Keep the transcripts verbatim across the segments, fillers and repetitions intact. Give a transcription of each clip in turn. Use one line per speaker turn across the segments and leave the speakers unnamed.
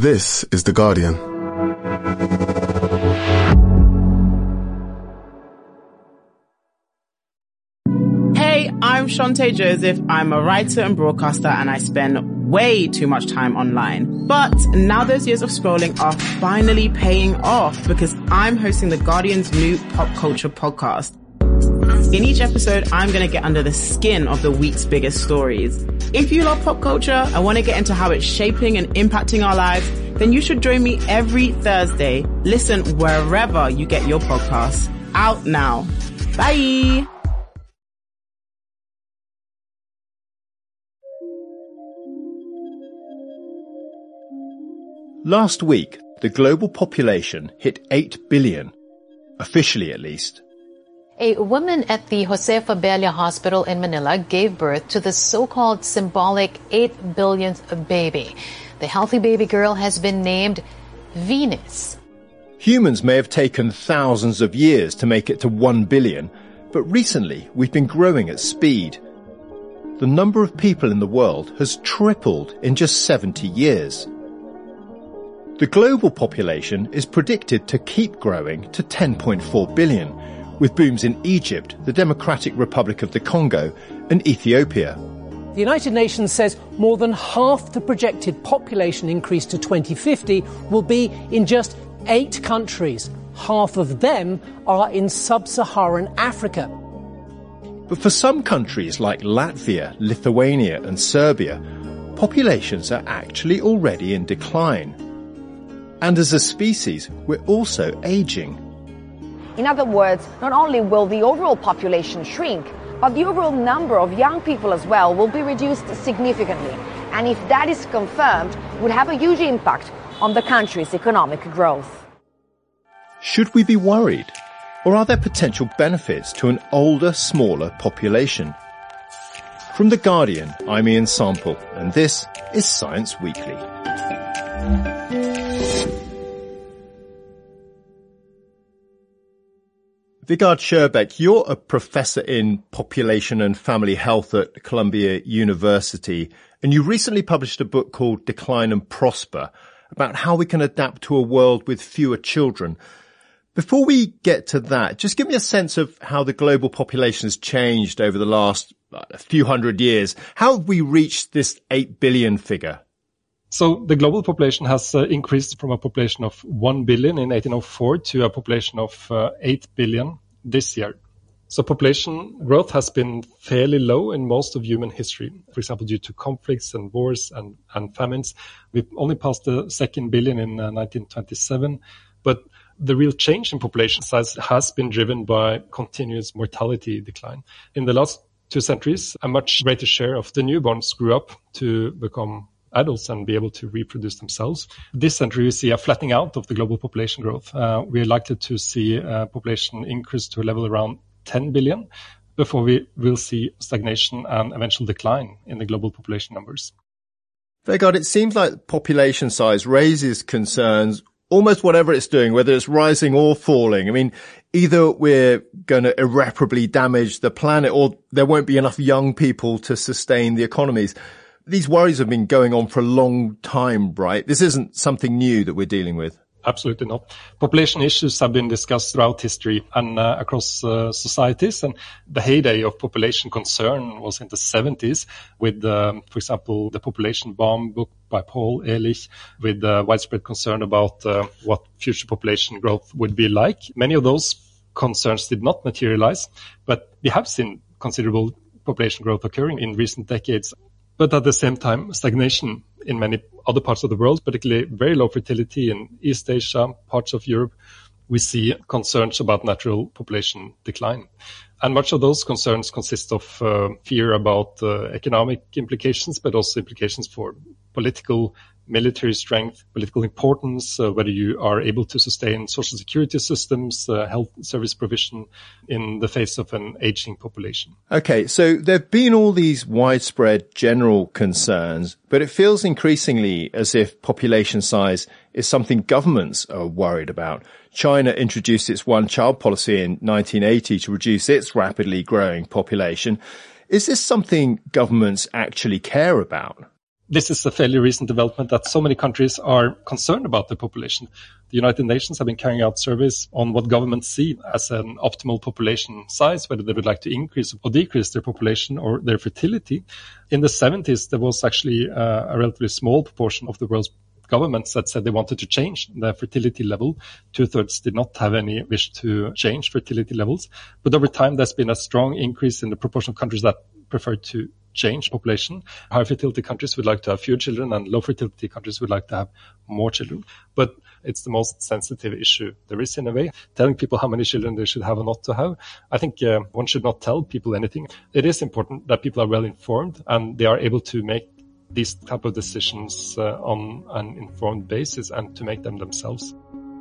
This is The Guardian.
Hey, I'm Shante Joseph. I'm a writer and broadcaster, and I spend way too much time online. But now those years of scrolling are finally paying off because I'm hosting The Guardian's new pop culture podcast. In each episode, I'm going to get under the skin of the week's biggest stories. If you love pop culture and want to get into how it's shaping and impacting our lives, then you should join me every Thursday. Listen wherever you get your podcasts. Out now. Bye.
Last week, the global population hit eight billion, officially at least.
A woman at the Josefa Bella Hospital in Manila gave birth to the so-called symbolic eight billionth baby. The healthy baby girl has been named Venus.
Humans may have taken thousands of years to make it to one billion, but recently we've been growing at speed. The number of people in the world has tripled in just seventy years. The global population is predicted to keep growing to ten point four billion, with booms in Egypt, the Democratic Republic of the Congo, and Ethiopia.
The United Nations says more than half the projected population increase to twenty fifty will be in just eight countries. Half of them are in sub-Saharan Africa.
But for some countries like Latvia, Lithuania, and Serbia, populations are actually already in decline. And as a species, we're also aging.
In other words, not only will the overall population shrink, but the overall number of young people as well will be reduced significantly. And if that is confirmed, would have a huge impact on the country's economic growth.
Should we be worried? Or are there potential benefits to an older, smaller population? From The Guardian, I'm Ian Sample, and this is Science Weekly. Vigard Scherbeck, you're a professor in population and family health at Columbia University, and you recently published a book called Decline and Prosper about how we can adapt to a world with fewer children. Before we get to that, just give me a sense of how the global population has changed over the last uh, few hundred years. How have we reached this eight billion figure?
So the global population has uh, increased from a population of one billion in eighteen oh four to a population of uh, eight billion this year. So population growth has been fairly low in most of human history. For example, due to conflicts and wars and, and famines. We've only passed the second billion in uh, nineteen twenty-seven. But the real change in population size has been driven by continuous mortality decline. In the last two centuries, a much greater share of the newborns grew up to become adults and be able to reproduce themselves. This century, we see a flattening out of the global population growth. Uh, we are likely to see uh, population increase to a level around ten billion before we will see stagnation and eventual decline in the global population numbers.
Vigard, it seems like population size raises concerns almost whatever it's doing, whether it's rising or falling. I mean, either we're going to irreparably damage the planet or there won't be enough young people to sustain the economies. These worries have been going on for a long time, right? This isn't something new that we're dealing with.
Absolutely not. Population issues have been discussed throughout history and uh, across uh, societies. And the heyday of population concern was in the seventies with, um, for example, the Population Bomb book by Paul Ehrlich, with uh, widespread concern about uh, what future population growth would be like. Many of those concerns did not materialize, but we have seen considerable population growth occurring in recent decades. But at the same time, stagnation in many other parts of the world, particularly very low fertility in East Asia, parts of Europe, we see concerns about natural population decline. And much of those concerns consist of uh, fear about uh, economic implications, but also implications for political, military strength, political importance, uh, whether you are able to sustain social security systems, uh, health service provision in the face of an aging population.
Okay, so there have been all these widespread general concerns, but it feels increasingly as if population size is something governments are worried about. China introduced its one-child policy in nineteen eighty to reduce its rapidly growing population. Is this something governments actually care about?
this is a fairly recent development that so many countries are concerned about the population. The United Nations have been carrying out surveys on what governments see as an optimal population size, whether they would like to increase or decrease their population or their fertility. In the seventies, there was actually uh, a relatively small proportion of the world's governments that said they wanted to change the fertility level. Two-thirds did not have any wish to change fertility levels. But over time, there's been a strong increase in the proportion of countries that prefer to change population. High fertility countries would like to have fewer children, and low fertility countries would like to have more children. But it's the most sensitive issue there is, in a way. Telling people how many children they should have or not to have, I think uh, one should not tell people anything. It is important that people are well informed and they are able to make these type of decisions uh, on an informed basis and to make them themselves.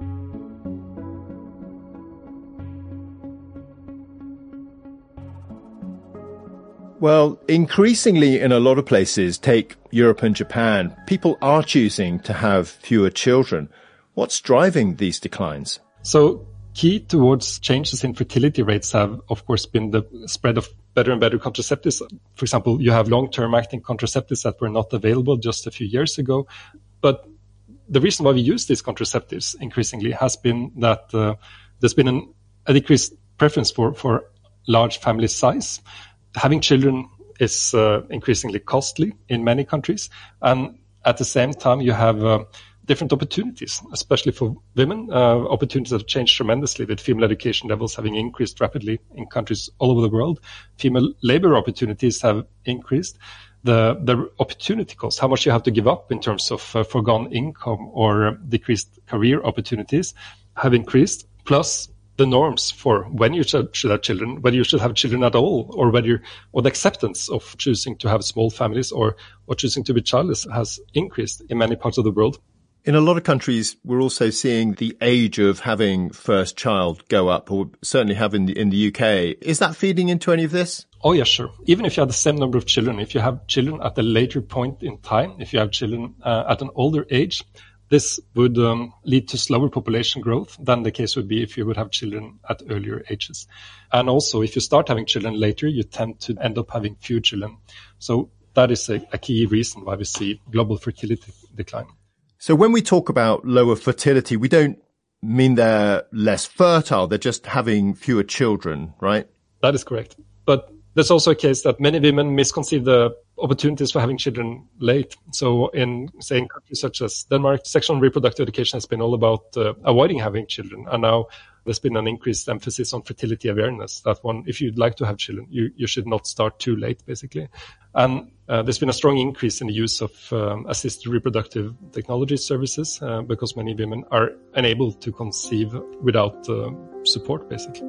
Well, increasingly in a lot of places, take Europe and Japan, people are choosing to have fewer children. What's driving these declines?
So key towards changes in fertility rates have, of course, been the spread of better and better contraceptives. For example, you have long-term acting contraceptives that were not available just a few years ago. But the reason why we use these contraceptives increasingly has been that uh, there's been an, a decreased preference for, for large family size. Having children is uh, increasingly costly in many countries. And at the same time, you have uh, different opportunities, especially for women. Uh, opportunities have changed tremendously with female education levels having increased rapidly in countries all over the world. Female labor opportunities have increased. The, the opportunity cost, how much you have to give up in terms of uh, foregone income or decreased career opportunities, have increased. Plus, the norms for when you should, should have children, whether you should have children at all, or whether, or the acceptance of choosing to have small families or, or choosing to be childless has increased in many parts of the world.
In a lot of countries, we're also seeing the age of having first child go up, or certainly have in the, in the U K. Is that feeding into any of this?
Oh, yeah, sure. Even if you have the same number of children, if you have children at a later point in time, if you have children uh, at an older age, this would um, lead to slower population growth than the case would be if you would have children at earlier ages. And also, if you start having children later, you tend to end up having fewer children. So that is a, a key reason why we see global fertility decline.
So when we talk about lower fertility, we don't mean they're less fertile. They're just having fewer children, right?
That is correct. But there's also a case that many women misconceive the opportunities for having children late. So in, say, in countries such as Denmark, sexual and reproductive education has been all about uh, avoiding having children. And now there's been an increased emphasis on fertility awareness, that one, if you'd like to have children, you, you should not start too late, basically. And uh, there's been a strong increase in the use of um, assisted reproductive technology services uh, because many women are unable to conceive without uh, support, basically.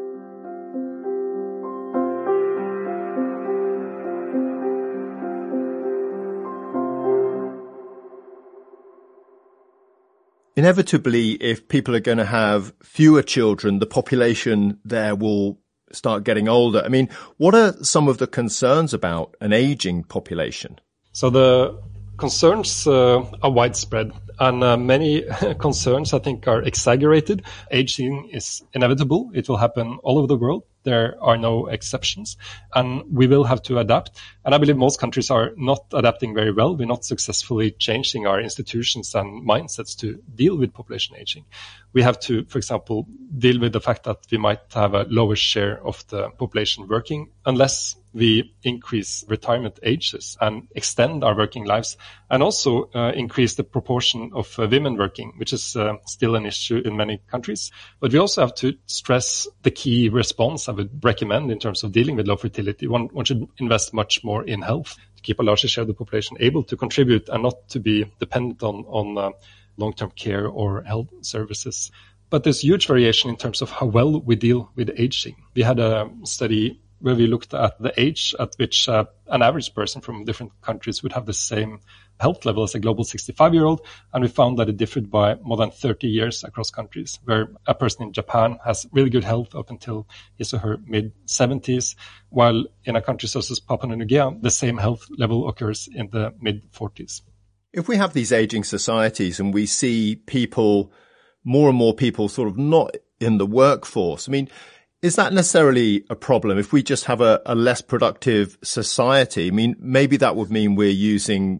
Inevitably, if people are going to have fewer children, the population there will start getting older. I mean, what are some of the concerns about an aging population?
So the concerns uh, are widespread, and uh, many concerns, I think, are exaggerated. Aging is inevitable. It will happen all over the world. There are no exceptions, and we will have to adapt. And I believe most countries are not adapting very well. We're not successfully changing our institutions and mindsets to deal with population aging. We have to, for example, deal with the fact that we might have a lower share of the population working unless we increase retirement ages and extend our working lives, and also uh, increase the proportion of uh, women working, which is uh, still an issue in many countries. But we also have to stress the key response I would recommend in terms of dealing with low fertility. One, one should invest much more in health to keep a larger share of the population able to contribute and not to be dependent on, on uh, long-term care or health services. But there's huge variation in terms of how well we deal with aging. We had a study where we looked at the age at which uh, an average person from different countries would have the same health level as a global sixty-five-year-old, and we found that it differed by more than thirty years across countries, where a person in Japan has really good health up until his or her mid-seventies, while in a country such as Papua New Guinea, the same health level occurs in the mid-forties.
If we have these aging societies and we see people, more and more people sort of not in the workforce, I mean, is that necessarily a problem? If we just have a, a less productive society, I mean, maybe that would mean we're using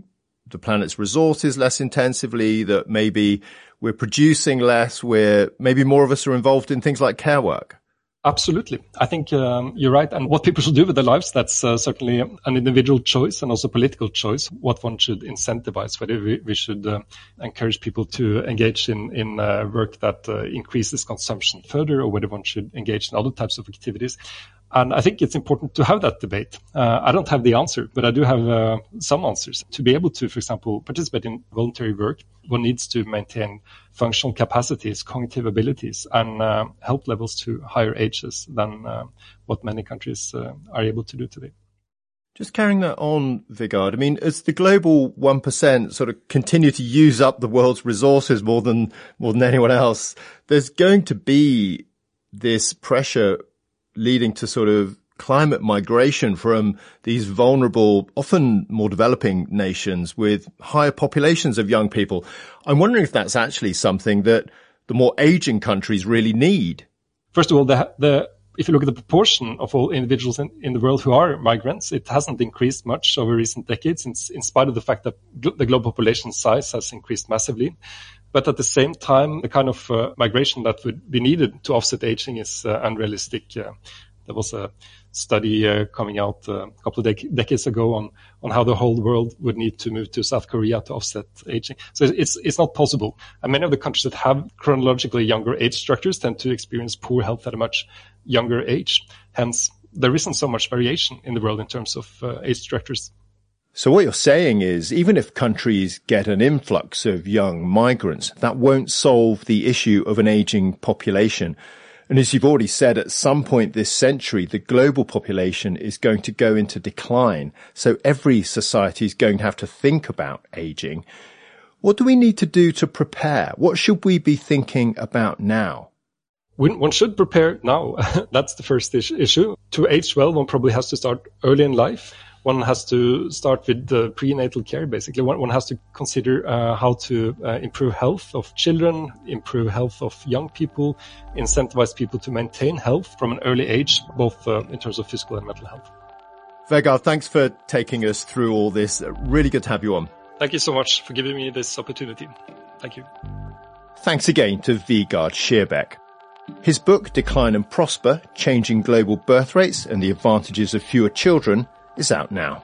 the planet's resources less intensively, that maybe we're producing less, where maybe more of us are involved in things like care work?
Absolutely. I think um, you're right. And what people should do with their lives, that's uh, certainly an individual choice and also political choice, what one should incentivize, whether we, we should uh, encourage people to engage in, in uh, work that uh, increases consumption further, or whether one should engage in other types of activities. And I think it's important to have that debate. Uh, I don't have the answer, but I do have uh, some answers. To be able to, for example, participate in voluntary work, one needs to maintain functional capacities, cognitive abilities, and uh, health levels to higher ages than uh, what many countries uh, are able to do today.
Just carrying that on, Vigard, I mean, as the global one percent sort of continue to use up the world's resources more than more than anyone else, there's going to be this pressure leading to sort of climate migration from these vulnerable, often more developing nations with higher populations of young people. I'm wondering if that's actually something that the more aging countries really need.
First of all, the, the if you look at the proportion of all individuals in, in the world who are migrants, it hasn't increased much over recent decades, in, in spite of the fact that gl- the global population size has increased massively. But at the same time, the kind of uh, migration that would be needed to offset aging is uh, unrealistic. Uh, there was a study uh, coming out uh, a couple of dec- decades ago on, on how the whole world would need to move to South Korea to offset aging. So it's it's not possible. And many of the countries that have chronologically younger age structures tend to experience poor health at a much younger age. Hence, there isn't so much variation in the world in terms of uh, age structures.
So what you're saying is, even if countries get an influx of young migrants, that won't solve the issue of an aging population. And as you've already said, at some point this century, the global population is going to go into decline. So every society is going to have to think about aging. What do we need to do to prepare? What should we be thinking about now?
One should prepare now. That's the first issue. To age well, one probably has to start early in life. One has to start with uh, prenatal care, basically. One, one has to consider uh, how to uh, improve health of children, improve health of young people, incentivize people to maintain health from an early age, both uh, in terms of physical and mental health.
Vegard, thanks for taking us through all this. Really good to have you on.
Thank you so much for giving me this opportunity. Thank you.
Thanks again to Vegard Scheerbeek. His book, Decline and Prosper, Changing Global Birth Rates and the Advantages of Fewer Children, is out now.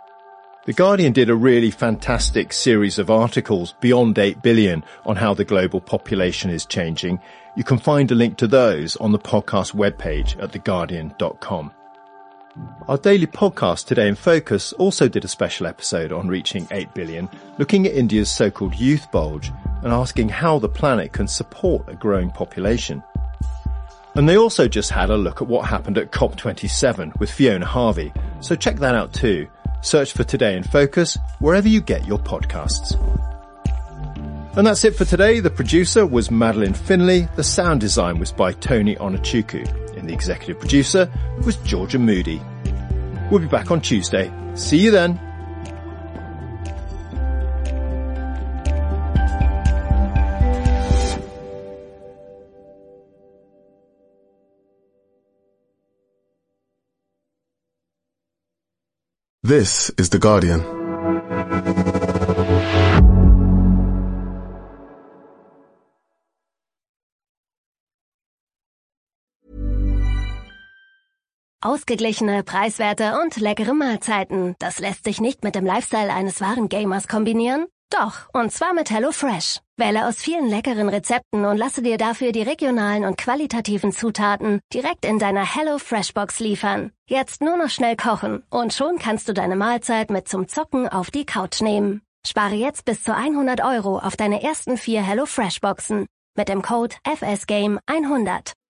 The Guardian did a really fantastic series of articles, Beyond eight billion, on how the global population is changing. You can find a link to those on the podcast webpage at the guardian dot com. Our daily podcast, Today in Focus, also did a special episode on reaching eight billion, looking at India's so-called youth bulge and asking how the planet can support a growing population. And they also just had a look at what happened at COP twenty-seven with Fiona Harvey. So check that out too. Search for Today in Focus wherever you get your podcasts. And that's it for today. The producer was Madeline Finlay. The sound design was by Tony Onachuku. And the executive producer was Georgia Moody. We'll be back on Tuesday. See you then.
This is The Guardian.
Ausgeglichene Preiswerte und leckere Mahlzeiten. Das lässt sich nicht mit dem Lifestyle eines wahren Gamers kombinieren? Doch, und zwar mit HelloFresh. Wähle aus vielen leckeren Rezepten und lasse dir dafür die regionalen und qualitativen Zutaten direkt in deiner HelloFresh-Box liefern. Jetzt nur noch schnell kochen und schon kannst du deine Mahlzeit mit zum Zocken auf die Couch nehmen. Spare jetzt bis zu hundert Euro auf deine ersten vier HelloFresh-Boxen mit dem Code F S Game hundert.